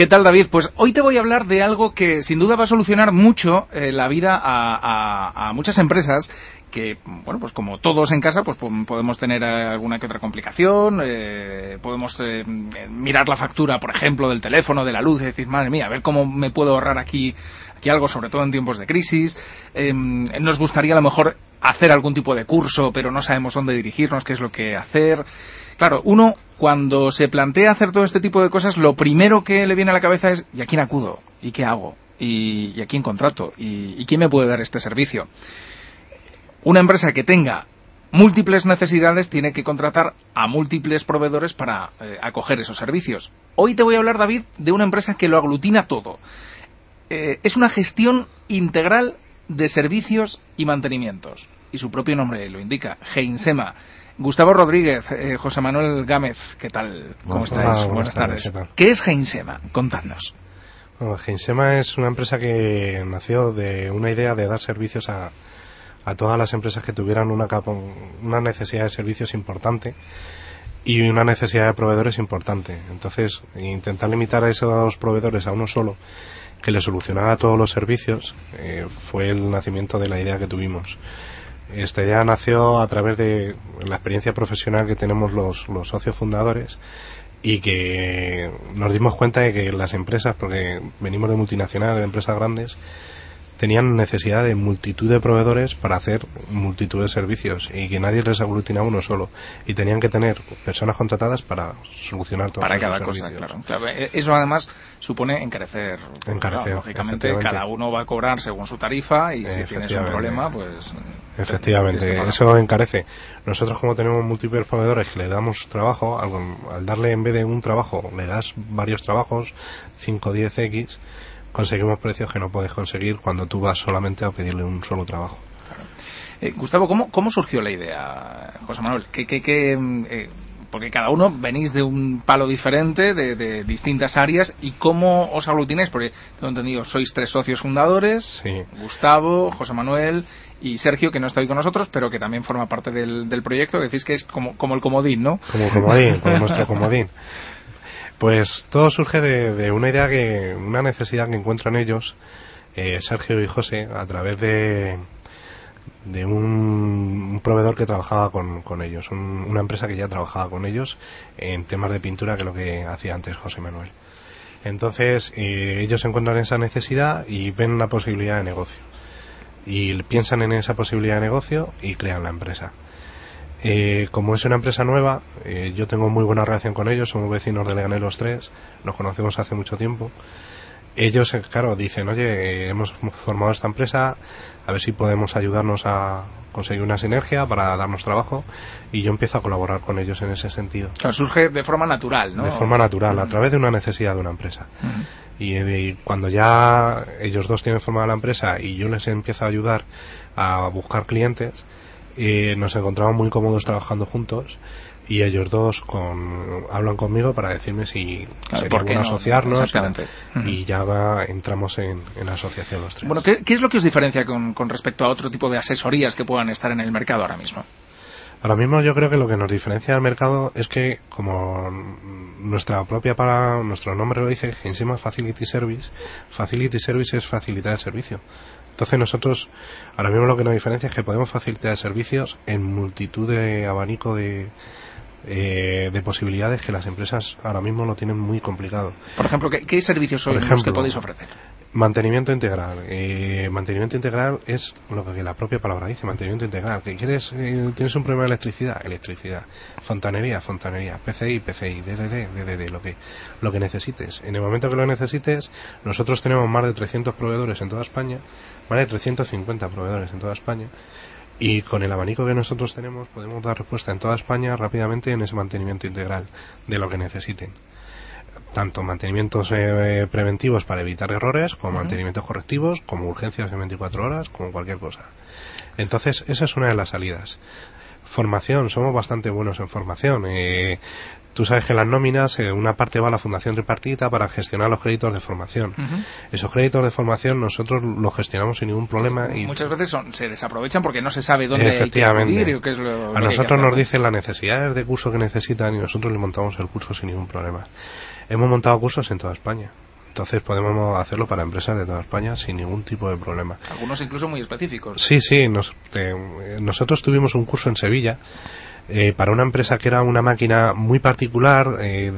¿Qué tal, David? Pues hoy te voy a hablar de algo que sin duda va a solucionar mucho la vida a muchas empresas que, bueno, pues como todos en casa, pues podemos tener alguna que otra complicación, podemos mirar la factura, por ejemplo, del teléfono, de la luz, y decir, madre mía, a ver cómo me puedo ahorrar aquí algo, sobre todo en tiempos de crisis. Nos gustaría a lo mejor hacer algún tipo de curso, pero no sabemos dónde dirigirnos, qué es lo que hacer. Claro, uno cuando se plantea hacer todo este tipo de cosas, lo primero que le viene a la cabeza es ¿y a quién acudo? ¿Y qué hago? ¿Y a quién contrato? ¿Y quién me puede dar este servicio? Una empresa que tenga múltiples necesidades tiene que contratar a múltiples proveedores para acoger esos servicios. Hoy te voy a hablar, David, de una empresa que lo aglutina todo. Es una gestión integral de servicios y mantenimientos. Y su propio nombre lo indica, Heinsema. Gustavo Rodríguez, José Manuel Gámez, ¿qué tal? ¿Cómo estáis? Buenas tardes. ¿Qué es Heinsema? Contadnos. Bueno, Heinsema es una empresa que nació de una idea de dar servicios a todas las empresas que tuvieran una necesidad de servicios importante y una necesidad de proveedores importante. Entonces, intentar limitar a esos proveedores a uno solo que le solucionara todos los servicios fue el nacimiento de la idea que tuvimos. Esta idea nació a través de la experiencia profesional que tenemos los socios fundadores y que nos dimos cuenta de que las empresas, porque venimos de multinacionales, de empresas grandes, tenían necesidad de multitud de proveedores para hacer multitud de servicios y que nadie les aglutinaba uno solo y tenían que tener personas contratadas para solucionar todo. Para cada cosa, claro. Eso además supone encarecer. Claro, lógicamente cada uno va a cobrar según su tarifa y si tienes un problema, pues... Efectivamente, eso encarece. Nosotros, como tenemos múltiples proveedores que le damos trabajo, al darle en vez de un trabajo le das varios trabajos, 5 o 10x, conseguimos precios que no puedes conseguir cuando tú vas solamente a pedirle un solo trabajo. Claro. Gustavo, ¿cómo surgió la idea, José Manuel? Porque cada uno venís de un palo diferente, de distintas áreas, ¿y cómo os aglutináis? Porque tengo entendido, sois 3 socios fundadores, sí. Gustavo, José Manuel y Sergio, que no está hoy con nosotros, pero que también forma parte del proyecto, que decís que es como el comodín, ¿no? Como nuestro comodín. Pues todo surge de una idea, una necesidad que encuentran ellos, Sergio y José, a través de un proveedor que trabajaba con ellos, una empresa que ya trabajaba con ellos en temas de pintura, que es lo que hacía antes José Manuel. Entonces ellos encuentran esa necesidad y ven una posibilidad de negocio y piensan en esa posibilidad de negocio y crean la empresa. Como es una empresa nueva, yo tengo muy buena relación con ellos, somos vecinos de Leganés los 3, nos conocemos hace mucho tiempo. Ellos, claro, dicen, oye, hemos formado esta empresa, a ver si podemos ayudarnos a conseguir una sinergia para darnos trabajo, y yo empiezo a colaborar con ellos en ese sentido. Claro, surge de forma natural, ¿no? De forma natural, a través de una necesidad de una empresa. Y cuando ya ellos dos tienen formada la empresa y yo les empiezo a ayudar a buscar clientes, nos encontramos muy cómodos trabajando juntos y ellos dos hablan conmigo para decirme si sería bueno asociarnos, y ya entramos en la asociación los 3. Bueno, ¿qué es lo que os diferencia con respecto a otro tipo de asesorías que puedan estar en el mercado ahora mismo? Ahora mismo yo creo que lo que nos diferencia del mercado es que, como nuestro nombre lo dice, Heinsema Facility Service es facilitar el servicio. Entonces nosotros, ahora mismo lo que nos diferencia es que podemos facilitar servicios en multitud de abanico de posibilidades que las empresas ahora mismo lo tienen muy complicado. Por ejemplo, ¿qué servicios son los que podéis ofrecer? Mantenimiento integral. Mantenimiento integral es lo que la propia palabra dice, mantenimiento integral. ¿Qué quieres? ¿Tienes un problema de electricidad? Fontanería, PCI, DDD, lo que necesites. En el momento que lo necesites, nosotros tenemos más de 300 proveedores en toda España, más de 350 proveedores en toda España, y con el abanico que nosotros tenemos podemos dar respuesta en toda España rápidamente en ese mantenimiento integral de lo que necesiten. Tanto mantenimientos preventivos para evitar errores, como mantenimientos correctivos, como urgencias de 24 horas, como cualquier cosa. Entonces, esa es una de las salidas. Formación, somos bastante buenos en formación. Tú sabes que en las nóminas una parte va a la Fundación Tripartita para gestionar los créditos de formación. Esos créditos de formación nosotros los gestionamos sin ningún problema. Y muchas veces se desaprovechan porque no se sabe dónde hay que acudir o qué es lo a nosotros nos dicen las necesidades de curso que necesitan y nosotros les montamos el curso sin ningún problema. Hemos montado cursos en toda España. Entonces podemos hacerlo para empresas de toda España sin ningún tipo de problema. Algunos incluso muy específicos. Sí, nosotros tuvimos un curso en Sevilla para una empresa que era una máquina muy particular,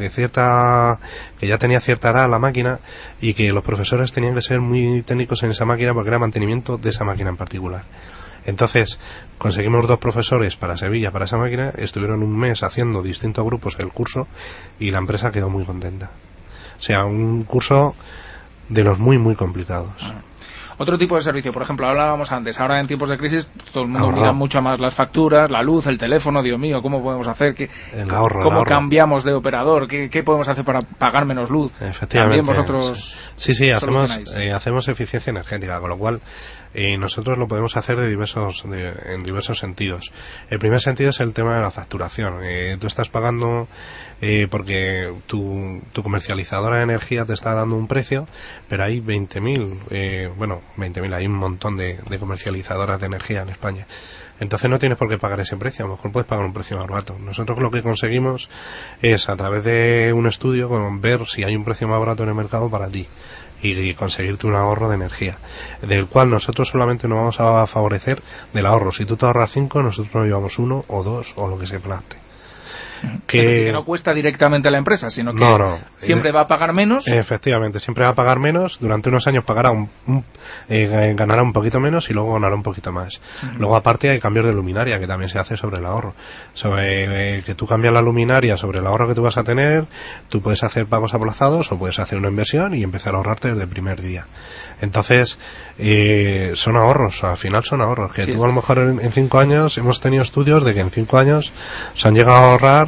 que ya tenía cierta edad la máquina, y que los profesores tenían que ser muy técnicos en esa máquina porque era mantenimiento de esa máquina en particular. Entonces conseguimos 2 profesores para Sevilla, para esa máquina, estuvieron un mes haciendo distintos grupos el curso y la empresa quedó muy contenta. O sea, un curso de los muy, muy complicados. Otro tipo de servicio, por ejemplo, hablábamos antes, ahora en tiempos de crisis todo el mundo mira mucho más las facturas, la luz, el teléfono, Dios mío, ¿cómo podemos hacer? ¿Cómo cambiamos de operador? ¿Qué podemos hacer para pagar menos luz? Efectivamente. También vosotros sí, hacemos eficiencia energética, con lo cual nosotros lo podemos hacer en diversos sentidos. El primer sentido es el tema de la facturación. Tú estás pagando porque tu comercializadora de energía te está dando un precio, pero hay 20.000, hay un montón de comercializadoras de energía en España. Entonces no tienes por qué pagar ese precio, a lo mejor puedes pagar un precio más barato. Nosotros lo que conseguimos es, a través de un estudio, ver si hay un precio más barato en el mercado para ti y conseguirte un ahorro de energía, del cual nosotros solamente nos vamos a favorecer del ahorro. Si tú te ahorras 5, nosotros nos llevamos 1 o 2 o lo que se plante. Que no cuesta directamente a la empresa, sino que siempre va a pagar menos. Efectivamente, siempre va a pagar menos. Durante unos años pagará ganará un poquito menos y luego ganará un poquito más. Luego, aparte, hay cambios de luminaria que también se hace sobre el ahorro. Sobre que tú cambias la luminaria sobre el ahorro que tú vas a tener, tú puedes hacer pagos aplazados o puedes hacer una inversión y empezar a ahorrarte desde el primer día. Entonces, son ahorros, al final son ahorros. Que tú a lo mejor en 5 años, hemos tenido estudios de que en 5 años se han llegado a ahorrar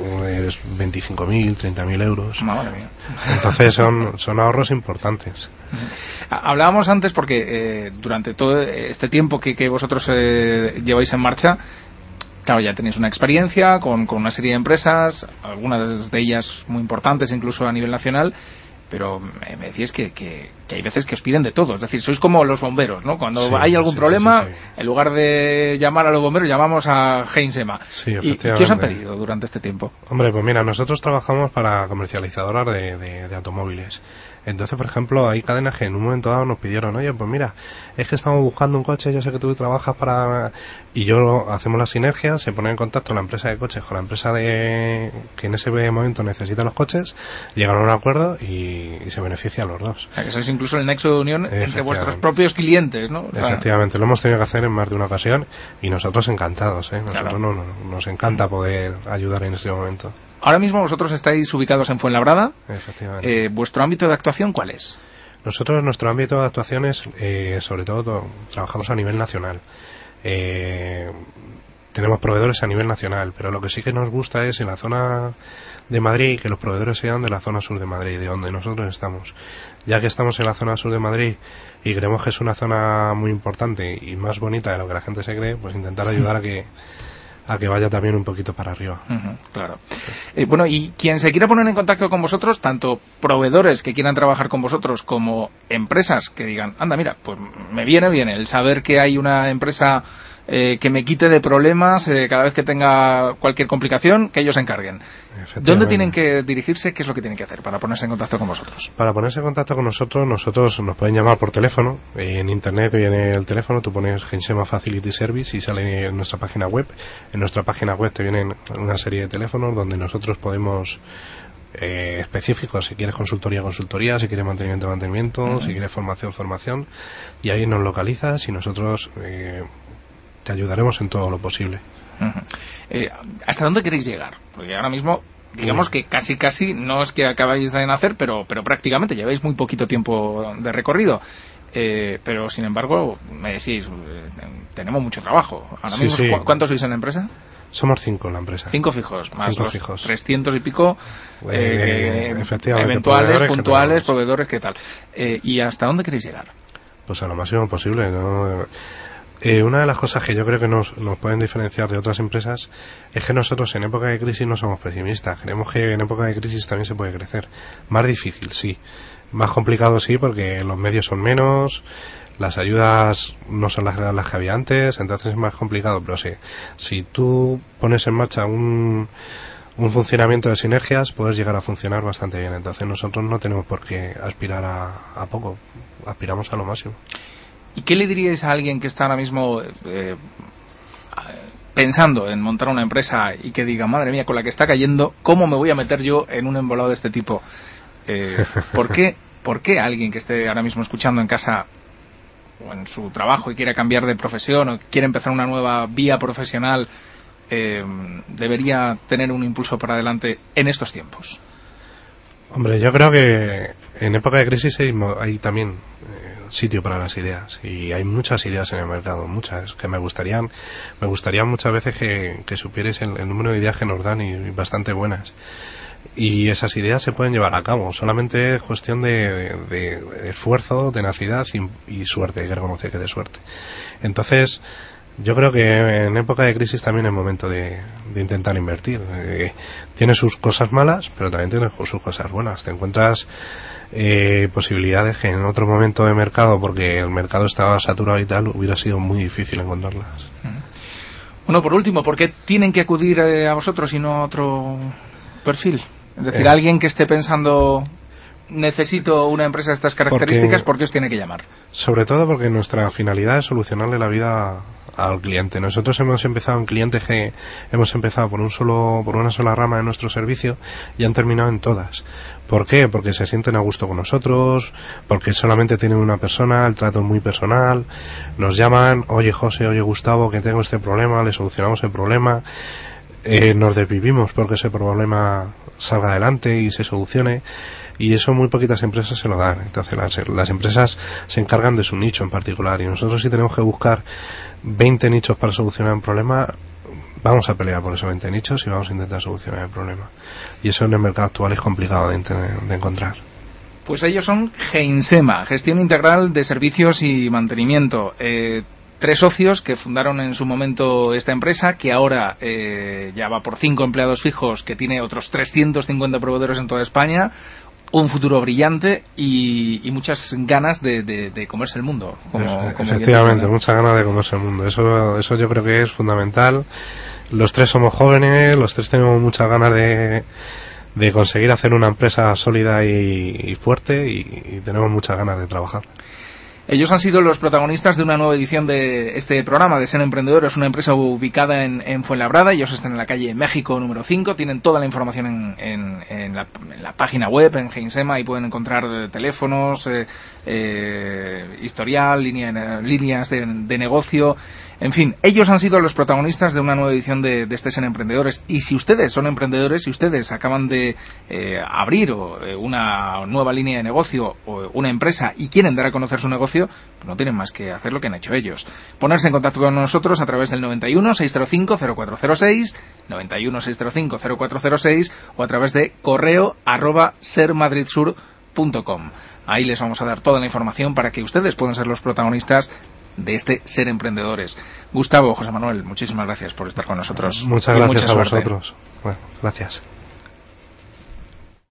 25.000, 30.000 euros. Madre mía. Entonces son ahorros importantes. Hablábamos antes porque durante todo este tiempo que vosotros lleváis en marcha, claro, ya tenéis una experiencia con una serie de empresas, algunas de ellas muy importantes incluso a nivel nacional, pero me decís que hay veces que os piden de todo, es decir, sois como los bomberos, ¿no? Cuando hay algún problema, en lugar de llamar a los bomberos, llamamos a Heinzema. ¿Y qué os han pedido durante este tiempo? Hombre, pues mira, nosotros trabajamos para comercializadoras de automóviles. Entonces, por ejemplo, hay cadenas que en un momento dado nos pidieron, oye, pues mira, es que estamos buscando un coche, yo sé que tú trabajas para... Y hacemos la sinergia, se pone en contacto la empresa de coches con la empresa que en ese momento necesita los coches, llegan a un acuerdo y se benefician los dos. O sea, que sois incluso el nexo de unión entre vuestros propios clientes, ¿no? Efectivamente, lo hemos tenido que hacer en más de una ocasión y nosotros encantados, ¿eh? Nosotros nos encanta poder ayudar en este momento. Ahora mismo vosotros estáis ubicados en Fuenlabrada. Efectivamente. ¿Vuestro ámbito de actuación cuál es? Nosotros, nuestro ámbito de actuación es, sobre todo, trabajamos a nivel nacional. Tenemos proveedores a nivel nacional, pero lo que sí que nos gusta es en la zona de Madrid, que los proveedores sean de la zona sur de Madrid, de donde nosotros estamos. Ya que estamos en la zona sur de Madrid y creemos que es una zona muy importante y más bonita de lo que la gente se cree, pues intentar ayudar a que vaya también un poquito para arriba. Claro. Bueno, y quien se quiera poner en contacto con vosotros, tanto proveedores que quieran trabajar con vosotros como empresas que digan, anda, mira, pues me viene bien el saber que hay una empresa que me quite de problemas cada vez que tenga cualquier complicación, que ellos se encarguen. ¿Dónde tienen que dirigirse? ¿Qué es lo que tienen que hacer para ponerse en contacto con vosotros? Para ponerse en contacto con nosotros nos pueden llamar por teléfono. En internet viene el teléfono, tú pones Heinzema Facility Service y sale en nuestra página web. En nuestra página web te vienen una serie de teléfonos donde nosotros podemos específicos, si quieres consultoría, si quieres mantenimiento, si quieres formación, y ahí nos localizas y nosotros te ayudaremos en todo lo posible. ¿Hasta dónde queréis llegar? Porque ahora mismo, digamos que casi no es que acabáis de nacer, pero prácticamente lleváis muy poquito tiempo de recorrido. Pero sin embargo, me decís, tenemos mucho trabajo. Ahora mismo, ¿cuántos sois en la empresa? Somos 5 en la empresa. 5 fijos, más 5 fijos. 300 y pico eventuales, puntuales, proveedores, ¿qué tal? ¿Y hasta dónde queréis llegar? Pues a lo máximo posible, ¿no? Una de las cosas que yo creo que nos pueden diferenciar de otras empresas es que nosotros en época de crisis no somos pesimistas. Creemos que en época de crisis también se puede crecer. Más difícil, sí. Más complicado, sí, porque los medios son menos, las ayudas no son las que había antes, entonces es más complicado. Pero sí, si tú pones en marcha un un funcionamiento de sinergias, puedes llegar a funcionar bastante bien. Entonces nosotros no tenemos por qué aspirar a poco, aspiramos a lo máximo. ¿Y qué le diríais a alguien que está ahora mismo pensando en montar una empresa y que diga, madre mía, con la que está cayendo, ¿cómo me voy a meter yo en un embolado de este tipo? ¿Por qué alguien que esté ahora mismo escuchando en casa o en su trabajo y quiera cambiar de profesión o quiere empezar una nueva vía profesional debería tener un impulso para adelante en estos tiempos? Hombre, yo creo que en época de crisis hay también sitio para las ideas, y hay muchas ideas en el mercado, muchas que me gustarían muchas veces que supierais el número de ideas que nos dan, y bastante buenas, y esas ideas se pueden llevar a cabo. Solamente es cuestión de esfuerzo, tenacidad y suerte. Hay que reconocer que de suerte. Entonces yo creo que en época de crisis también es momento de intentar invertir. Tiene sus cosas malas, pero también tiene sus cosas buenas. Te encuentras posibilidades que en otro momento de mercado, porque el mercado estaba saturado y tal, hubiera sido muy difícil encontrarlas. Bueno, por último, ¿por qué tienen que acudir a vosotros y no a otro perfil? Es decir, alguien que esté pensando, necesito una empresa de estas características, ¿por qué os tiene que llamar? Sobre todo porque nuestra finalidad es solucionarle la vida al cliente. Nosotros hemos empezado en clientes que hemos empezado por una sola rama de nuestro servicio y han terminado en todas. ¿Por qué? Porque se sienten a gusto con nosotros, porque solamente tienen una persona, el trato es muy personal, nos llaman, oye José, oye Gustavo, que tengo este problema, le solucionamos el problema, nos desvivimos porque ese problema salga adelante y se solucione, y eso muy poquitas empresas se lo dan. Entonces las empresas se encargan de su nicho en particular, y nosotros, si tenemos que buscar 20 nichos para solucionar un problema, vamos a pelear por esos 20 nichos y vamos a intentar solucionar el problema, y eso en el mercado actual es complicado de encontrar. Pues ellos son Geinsema, gestión integral de servicios y mantenimiento. 3 socios que fundaron en su momento esta empresa, que ahora ya va por 5 empleados fijos, que tiene otros 350 proveedores en toda España, un futuro brillante y muchas ganas de comerse el mundo. Efectivamente, muchas ganas de comerse el mundo. Eso yo creo que es fundamental. Los 3 somos jóvenes, los 3 tenemos muchas ganas de conseguir hacer una empresa sólida y fuerte, y tenemos muchas ganas de trabajar. Ellos han sido los protagonistas de una nueva edición de este programa de Ser Emprendedor. Es una empresa ubicada en Fuenlabrada. Ellos están en la calle México número 5. Tienen toda la información en la página web, en Geinsema, y pueden encontrar teléfonos, historial, líneas de negocio. En fin, ellos han sido los protagonistas de una nueva edición de este Ser Emprendedores. Y si ustedes son emprendedores, si ustedes acaban de abrir una nueva línea de negocio o una empresa y quieren dar a conocer su negocio, pues no tienen más que hacer lo que han hecho ellos. Ponerse en contacto con nosotros a través del 91 605 0406, 91 605 0406, o a través de correo @sermadridsur.com. Ahí les vamos a dar toda la información para que ustedes puedan ser los protagonistas de este Ser Emprendedores. Gustavo, José Manuel, muchísimas gracias por estar con nosotros. Muchas gracias a vosotros. Bueno, gracias.